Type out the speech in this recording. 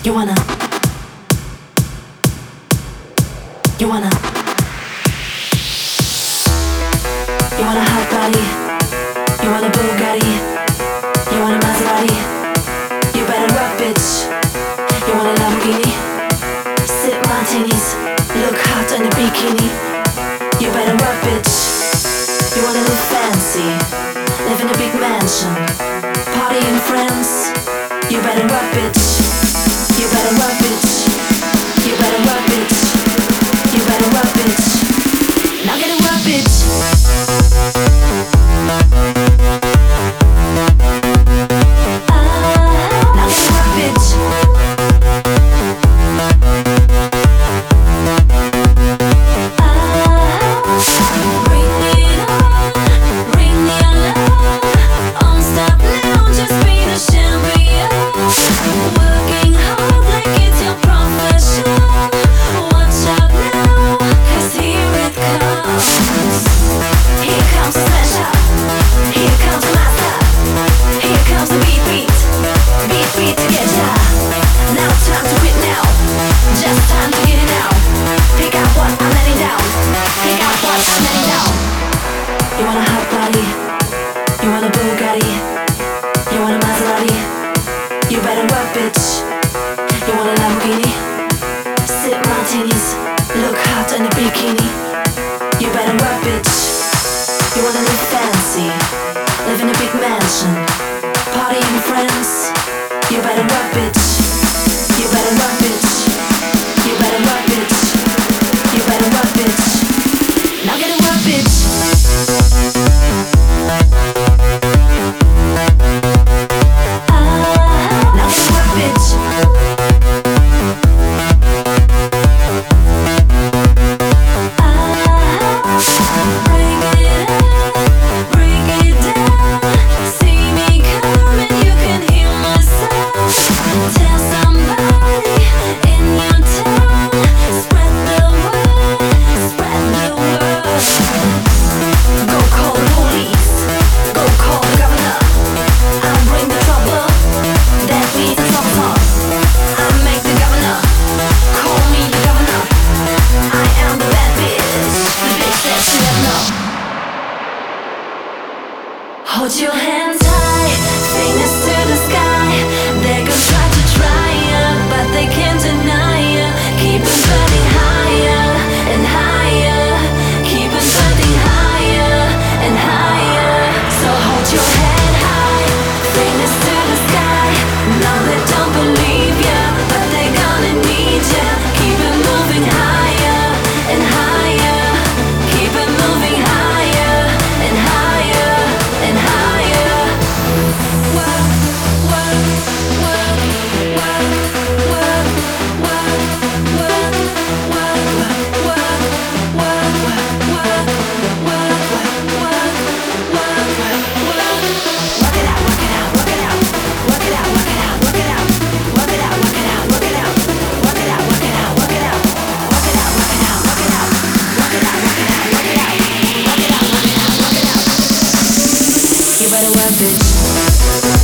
You wanna, you wanna, you want a hot body, you want a Bugatti, you want a Maserati, you better rock, bitch. You want a Lamborghini, sip martinis, look hot in a bikini. You better rock, bitch. You wanna live fancy, live in a big mansion, party in France. You better rock, bitch. You better rock, bitch. You better rock, bitch. You better rock, bitch. Now get a rock, bitch. Now get a rock, bitch. Bring it on, bring your love. Don't stop now, just be the champion. Working hard like it's your profession. Watch out now, 'cause here it comes. Here comes the smasher, here comes the master, here comes the beat to get ya. Now it's time to quit now, just time to get it now. Pick up what I'm letting down, pick up what I'm letting down. You want a hot body, you want a Bugatti, you want a Maserati. You better work, bitch. You want a Lamborghini, sip martinis, look hot in a bikini. You better work, bitch. You wanna live fancy, live in a big mansion, party in France. You better work, bitch. You better work, bitch. You better work, bitch. You better work, bitch. Now get a work, bitch. Now get a work, bitch. Bring it up, bring it down. See me coming, you can hear my sound. Tell somebody in your town. Spread the word, spread the word. Go call the police, go call the governor. I'll bring the trouble, that means the trouble's on. I'll make the governor, call me the governor. I am the bad bitch, the bitch that you never know. Hold your hands high, fingers to the sky. They're gonna try ya, but they can't deny ya. Keep it burning higher and higher. Keep it burning higher and higher. So hold your head high, fingers to the sky. No, they don't believe ya, but they're gonna need ya. Keep it moving higher and higher. Keep it moving higher and higher and higher. Work, work, work, work, work, work, work, work, work, work, work, work, work, work, work. Work it out, work it out, work it out. Work it out, work it out, work it out. Work it out, work it out, work it out. Work it out, work it out, work it out. Work it out, work it out, work it out. Work it out, work it out, work it out. Work it out, work it out, work it out. You better work, bitch.